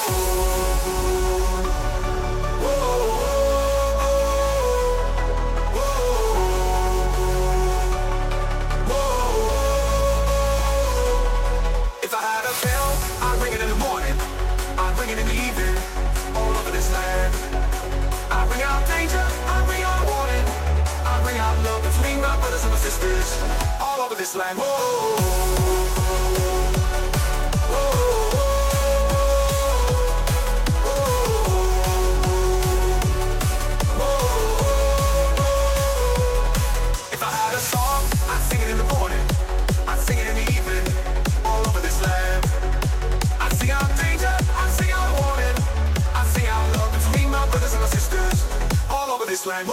If I had a bell, I'd ring it in the morning, I'd ring it in the evening, all over this land. I'd ring out danger, I'd ring out warning, I'd ring out love between my brothers and my sisters, all over this land. If I had a song, I'd sing it in the morning, I'd sing it in the evening, all over this land. I'd sing out danger, I'd sing out warning, I'd sing out love between my brothers and my sisters, all over this land.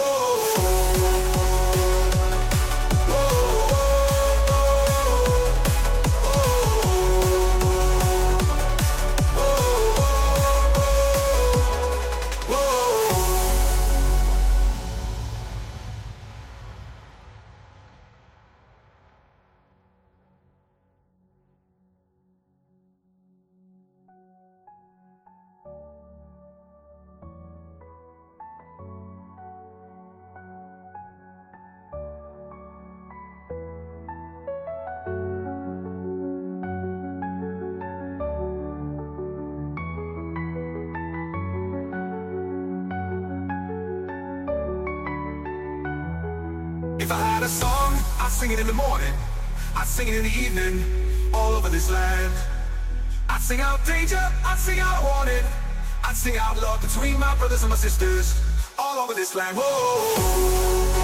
If I had a song, I'd sing it in the morning, I'd sing it in the evening, all over this land. I'd sing out danger, I'd sing out warning, I'd sing out love between my brothers and my sisters, all over this land. Whoa.